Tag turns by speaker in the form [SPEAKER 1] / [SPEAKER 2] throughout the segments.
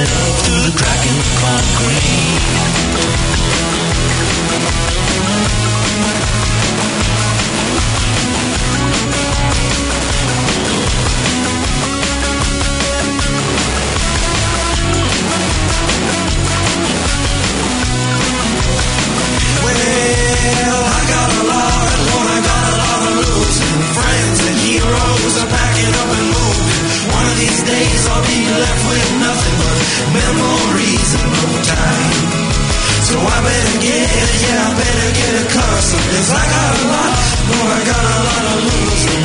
[SPEAKER 1] creeping up through the crack in the concrete. Well, I got a lot, Lord, I got a lot of losing. Friends and heroes are packing up and moving. One of these days I'll be left with nothing but memories and no time. So I better get a cuss, 'cause I got a lot, Lord, I got a lot of losing.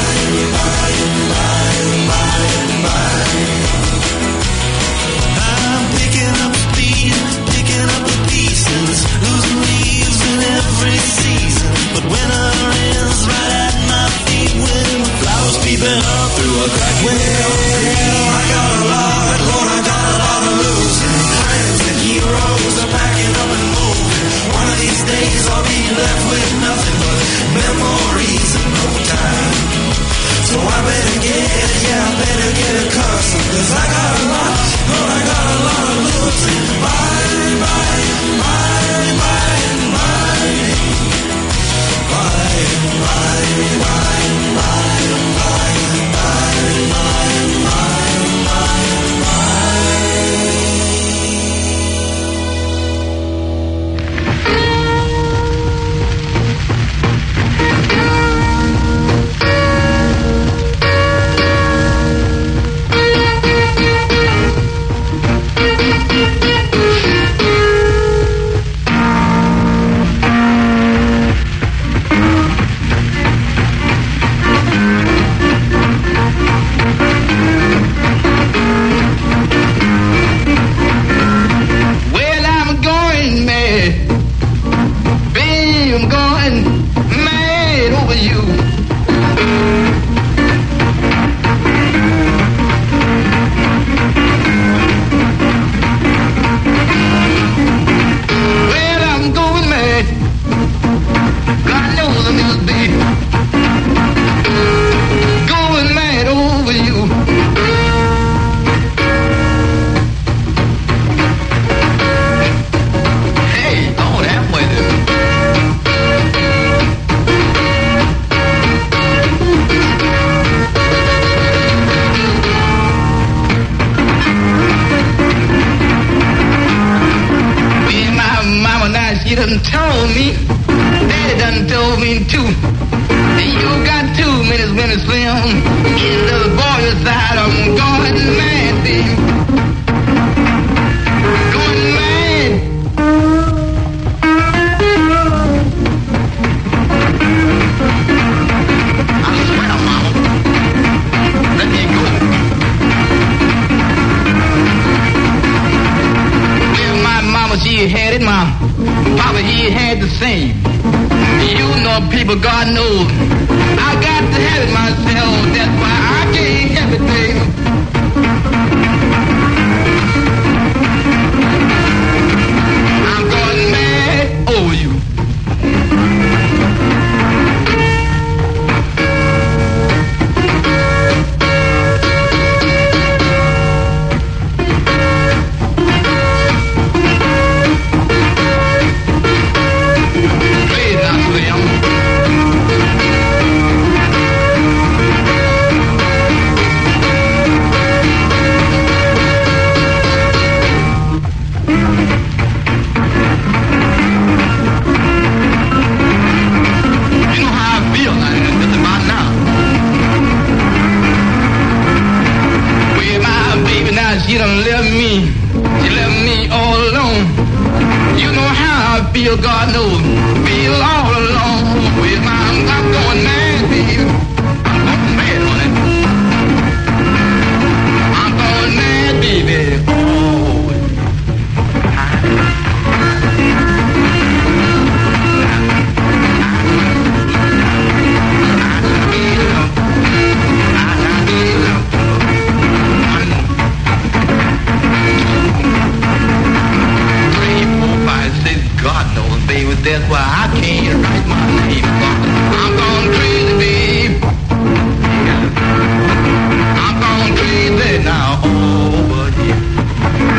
[SPEAKER 1] I'm picking up speed, picking up the pieces, losing leaves in every season. But winter is right at my feet when the flowers peeping up through a crack. Well, I got a lot, Lord, I got a lot of losing. Friends and heroes are packing up and moving. One of these days I'll be left with nothing but memories and no time. So I better get a cuss, 'cause I got a lot, Lord, I got a lot of losing. Bye, bye, bye, bye, bye. Bye, bye, bye, bye, bye, bye, bye, bye, bye, bye.
[SPEAKER 2] That's why I can't write my name. I'm gone crazy, babe. I'm gone crazy now. Oh, but yeah.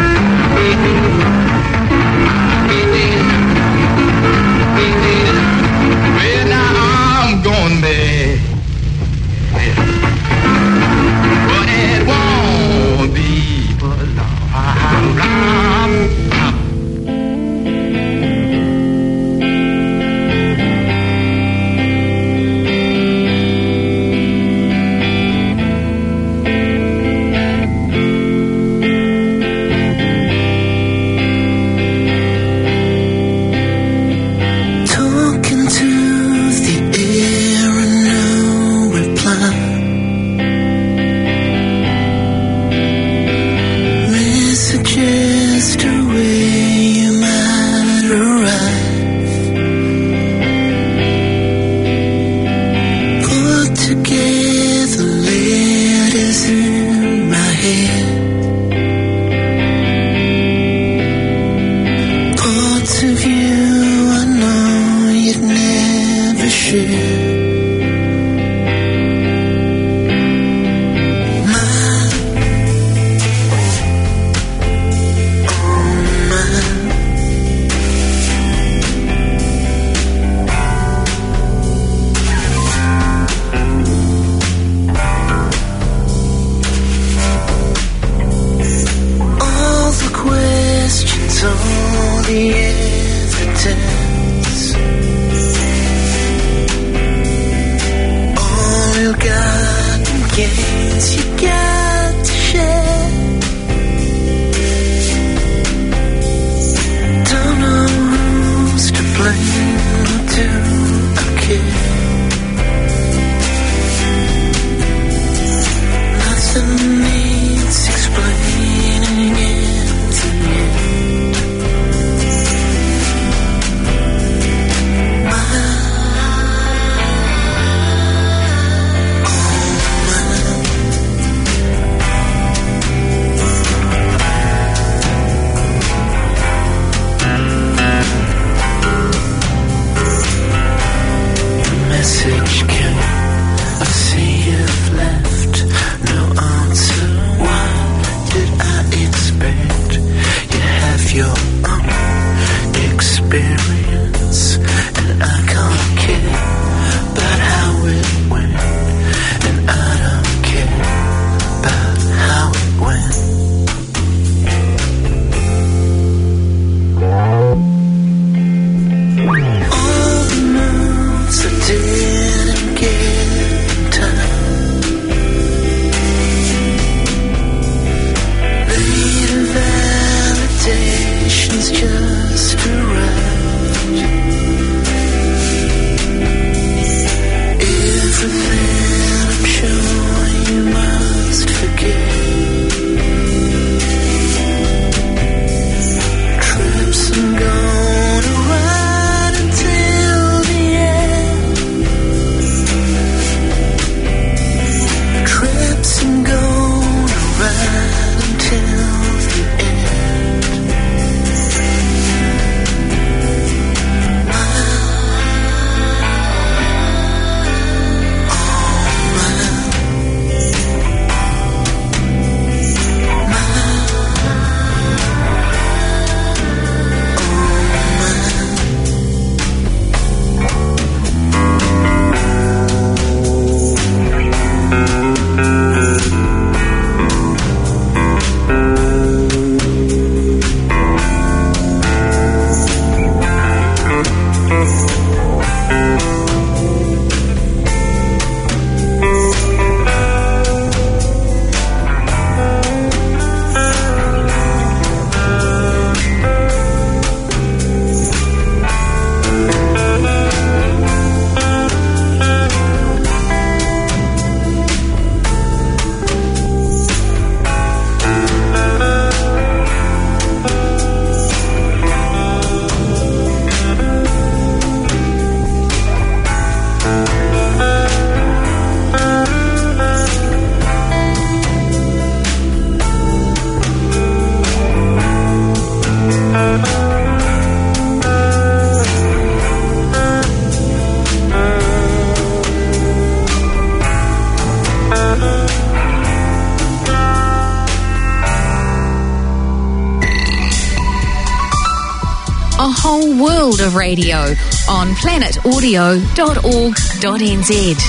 [SPEAKER 3] A whole world of radio on planetaudio.org.nz.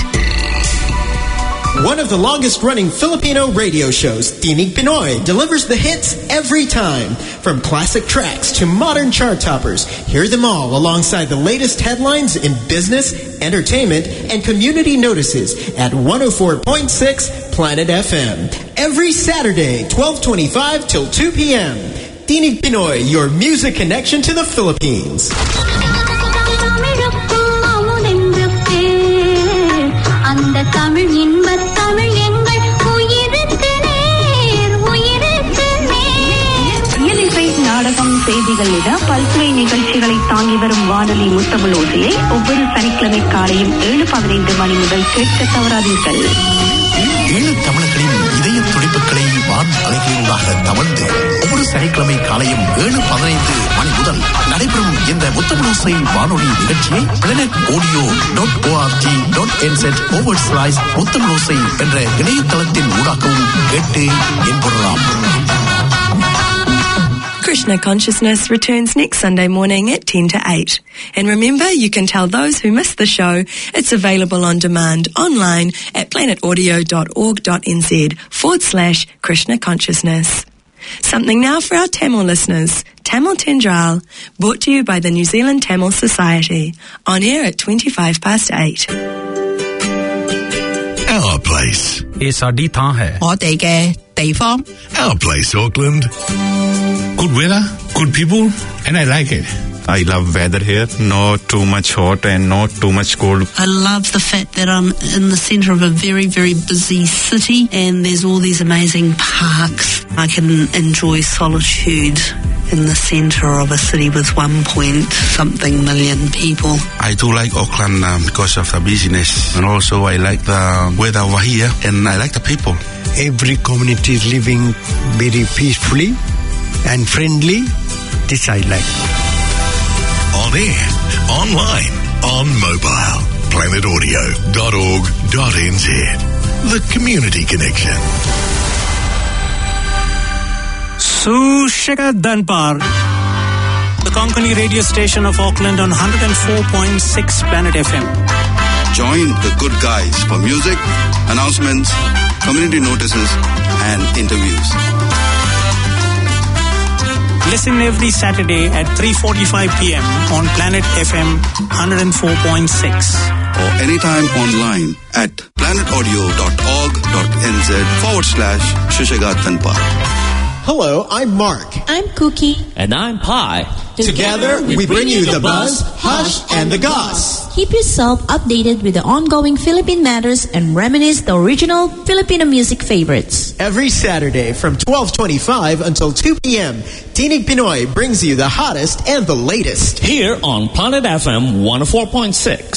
[SPEAKER 4] One of the longest-running Filipino radio shows, Tinig Pinoy, delivers the hits every time. From classic tracks to modern chart toppers, hear them all alongside the latest headlines in business, entertainment, and community notices at 104.6 Planet FM. Every Saturday, 12:25 till 2 p.m. Tinig Pinoy, your music connection to the Philippines.
[SPEAKER 5] நாடகம் செய்திகள் என பல்துறை நிகழ்ச்சிகளை தாங்கி வரும் வானொலி முத்தமிழ் ஓசையை ஒவ்வொரு சனிக்கிழமை காலையும் 7:15 மணி முதல் கேட்க தவறாதீர்கள்.
[SPEAKER 6] ஏழு தமிழர்களின் இதய துடிப்புகளை வான் அலைகளூடாக தவழ்ந்து ஒவ்வொரு சனிக்கிழமை காலையும் 7:15 மணி முதல் நடைபெறும் இந்த முத்தமிழ் ஓசை வானொலி நிகழ்ச்சியை planetaudio.org.nz முத்தமிழ் ஓசை என்ற இணையதளத்தின் ஊடாகவும் கேட்டு என்பொருளாம்.
[SPEAKER 7] Krishna Consciousness returns next Sunday morning at 10 to 8. And remember, you can tell those who missed the show it's available on demand online at planetaudio.org.nz/Krishna Consciousness. Something now for our Tamil listeners. Tamil Tendral, brought to you by the New Zealand Tamil Society. On air at 8:25.
[SPEAKER 8] Our place.
[SPEAKER 9] ये साडी थां है.
[SPEAKER 10] 我哋嘅地方.
[SPEAKER 8] Our place, Auckland. Good weather, good people, and I like it.
[SPEAKER 11] I love weather here. Not too much hot and not too much cold.
[SPEAKER 10] I love the fact that I'm in the centre of a very, very busy city and there's all these amazing parks. I can enjoy solitude in the centre of a city with 1.something million people.
[SPEAKER 12] I do like Auckland because of the busyness, and also I like the weather over here and I like the people.
[SPEAKER 13] Every community is living very peacefully and friendly. This I like.
[SPEAKER 8] On air, online, on mobile. planetaudio.org.nz. The Community Connection.
[SPEAKER 9] Sushika Danpar, the Konkani radio station of Auckland on 104.6 Planet FM.
[SPEAKER 12] Join the good guys for music, announcements, community notices, and interviews.
[SPEAKER 9] Listen every Saturday at 3:45 p.m. on Planet FM 104.6.
[SPEAKER 12] Or anytime online at planetaudio.org.nz/Shishika Danpar.
[SPEAKER 4] Hello, I'm Mark.
[SPEAKER 14] I'm Cookie.
[SPEAKER 15] And I'm Pi.
[SPEAKER 4] Together, we bring you the buzz, hush, and the goss.
[SPEAKER 14] Keep yourself updated with the ongoing Philippine matters and reminisce the original Filipino music favorites.
[SPEAKER 4] Every Saturday from 12:25 until 2 p.m., Tinig Pinoy brings you the hottest and the latest.
[SPEAKER 15] Here on Planet FM 104.6.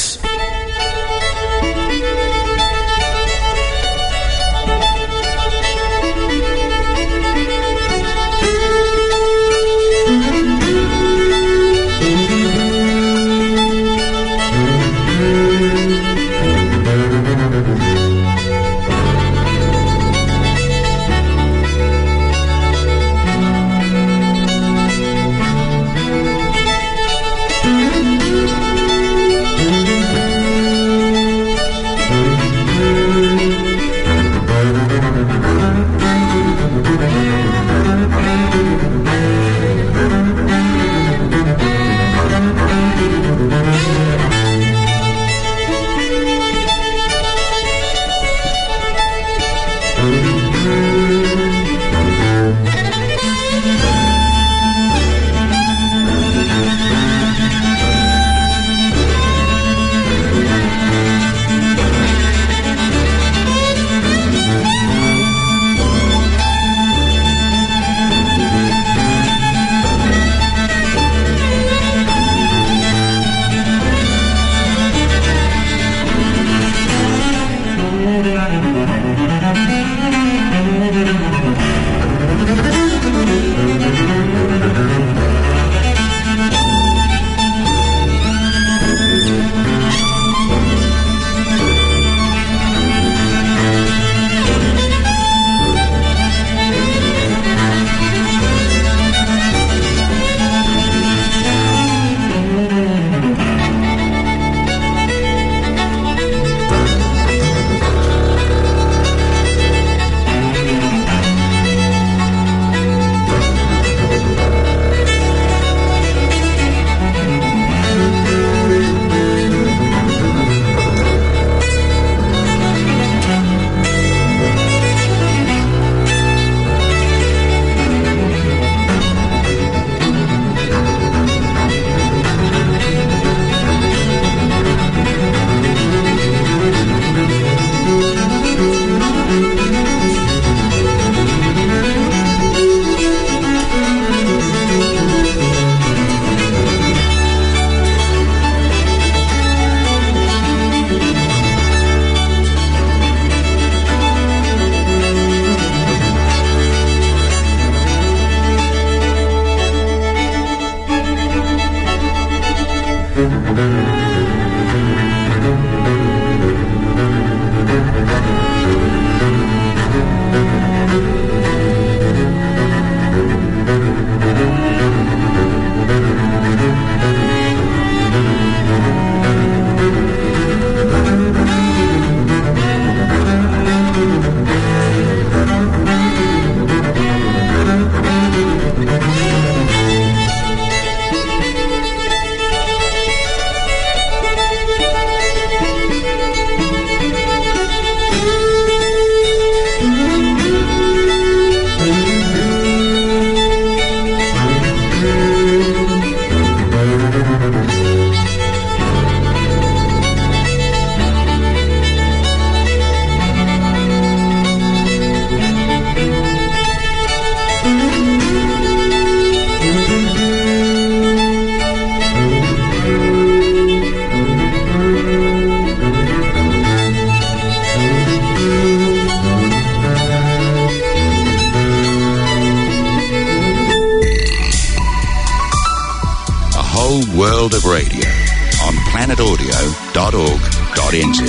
[SPEAKER 16] World of Radio on planetaudio.org.nz.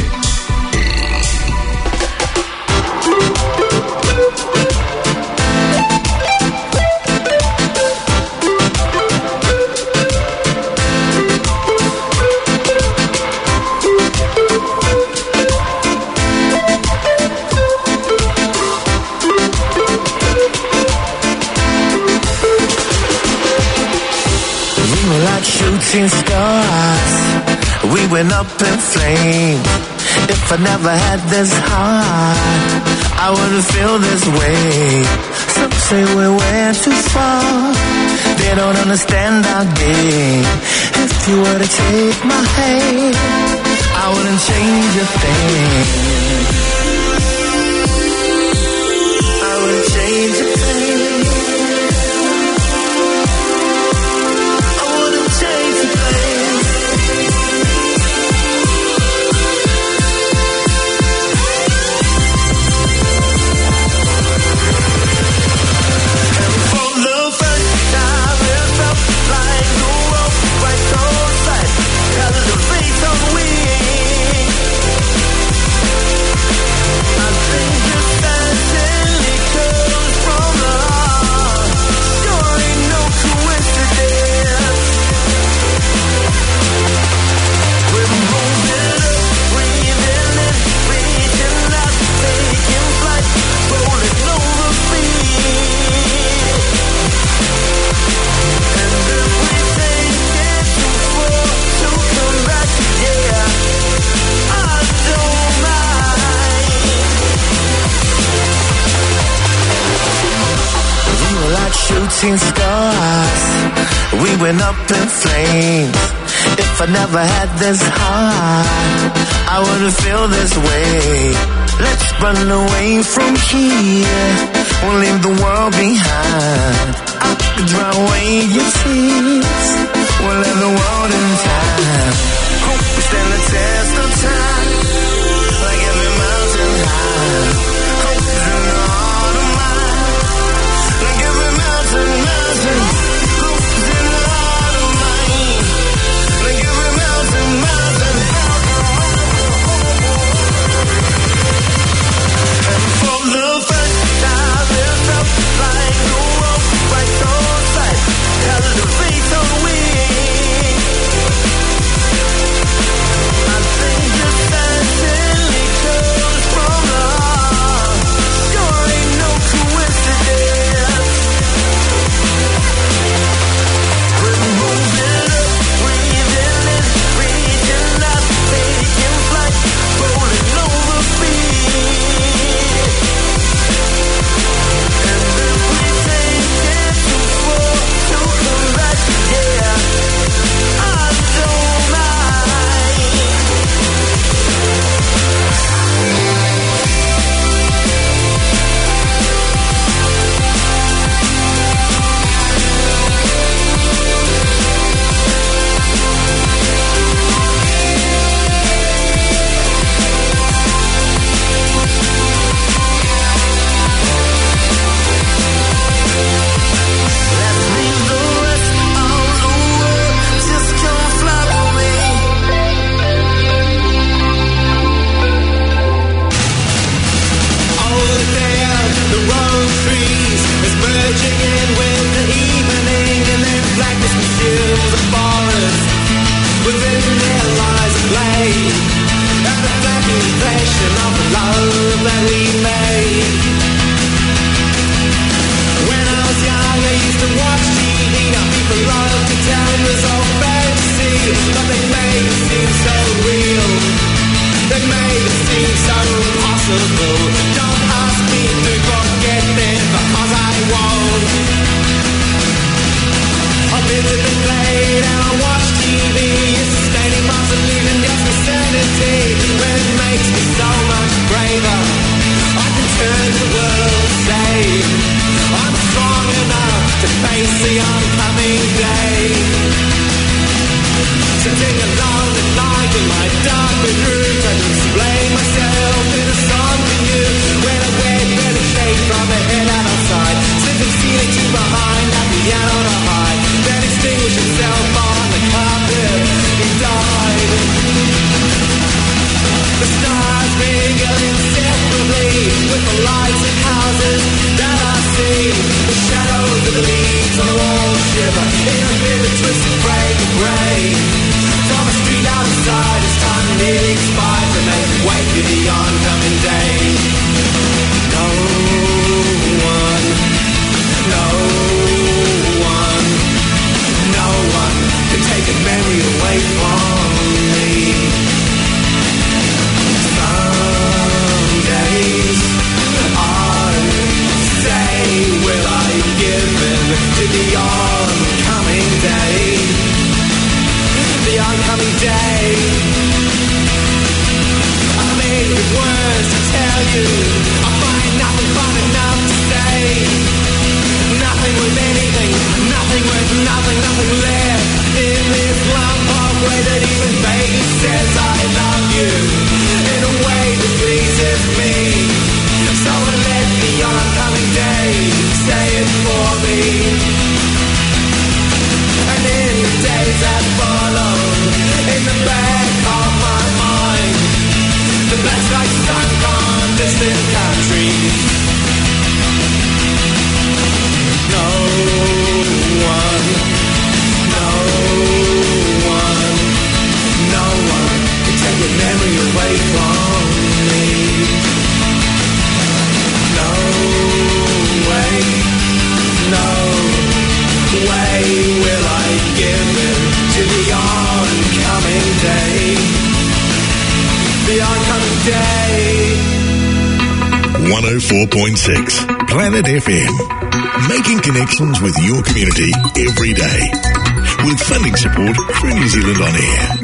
[SPEAKER 17] Shooting stars, we went up in flames. If I never had this heart, I wouldn't feel this way. Some say we went too far, they don't understand our game. If you were to take my hand, I wouldn't change a thing. I wouldn't change a thing. Shooting stars, we went up in flames. If I never had this heart, I wouldn't feel this way. Let's run away from here, we'll leave the world behind. I could dry away your tears, we'll let the world in time. Hope we stand the test of time, like every mountain high. Hope is in the heart of mine, like every mountain. Hope is in the heart of mine, like every mountain. And for the first time, it felt like the world right on sight, held the faith on wings. I think you're dancing.
[SPEAKER 1] evil. Don't ask me to forget them, because I won't. I've been to the plane and I watch TV. Standing past and leaving just for sanity. When it makes me so much braver, I can turn the world and say I'm strong enough to face the oncoming day. Sitting alone at night in my dark bedroom, trying to explain myself in a song to you. When I wake, when I shake from the head out outside, slipping ceiling to behind, that piano to hide, then extinguish himself on the carpet. He died. The stars mingle inseparably with the lights and houses that I see. The shadows of the leaves on the wall shiver in a vivid twist of gray and grey. From the street outside, it's time nearly expired to make way for the oncoming day. No one, no one, no one can take a memory away from me. Some days I say, will I give in to the oncoming day? The oncoming day. I'm made with words to tell you. I find nothing fun enough to say. Nothing worth anything, nothing worth nothing, nothing left in this lump of way that even vaguely says I love you in a way that pleases me. So let the oncoming day say it for me. And in the days that follow, in the back of my mind, the black sky sunk on distant countries. No one, no one, no one can take your memory away from me. No way, no way will I give in to the oncoming day. The oncoming day.
[SPEAKER 18] 104.6 Planet FM. Making connections with your community every day. With funding support through New Zealand On Air.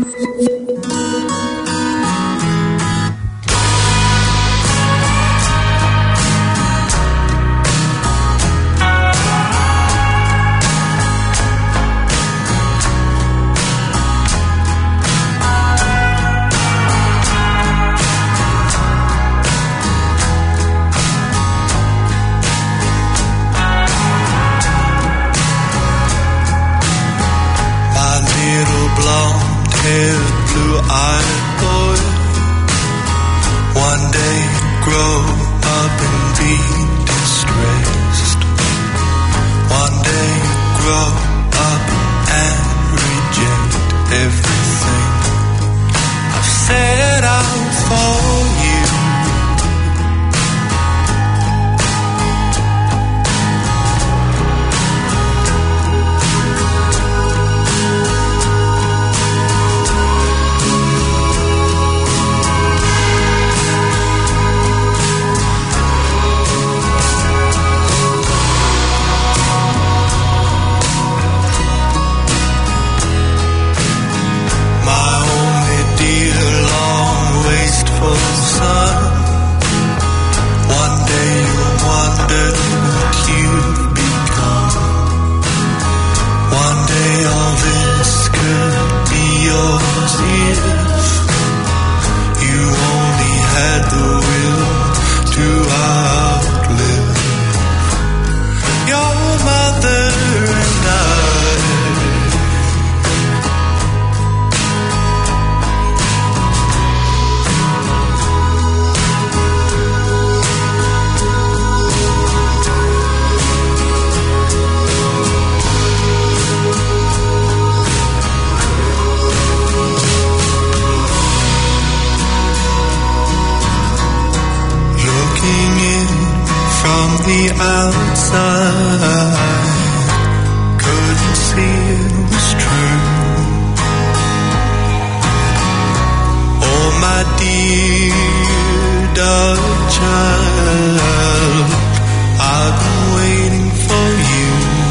[SPEAKER 1] darling child, I've been waiting for you.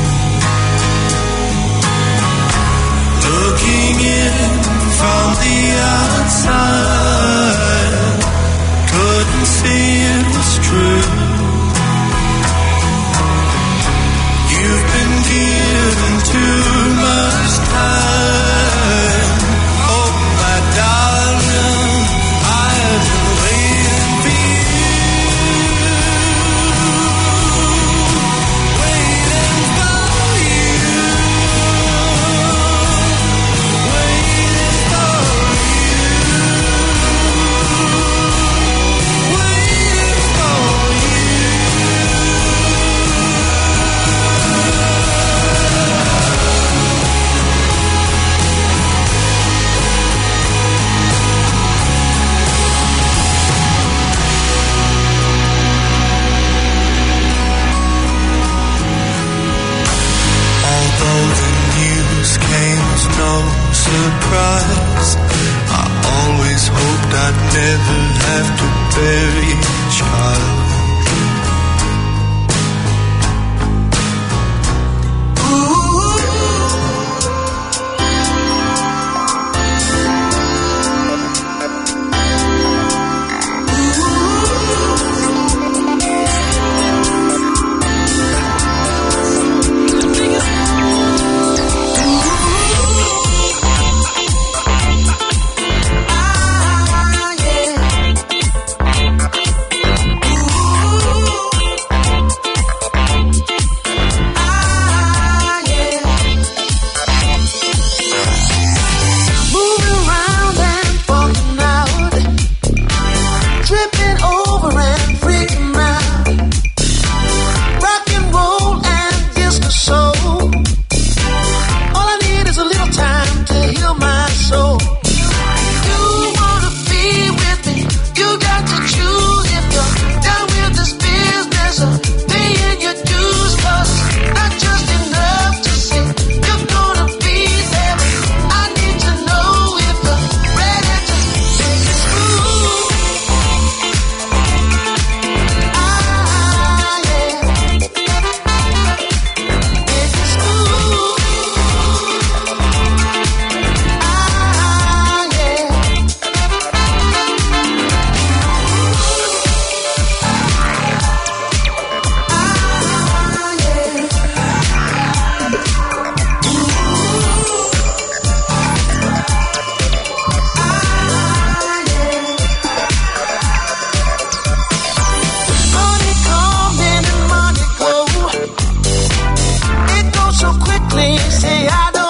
[SPEAKER 1] Looking in from the outside, couldn't see it was true. You've been given too much time. Oh, my darling, I've been waiting for you. Waiting for you. Waiting for you. Waiting for you. Although the news came as no surprise, I always hoped I'd never have to bury a child.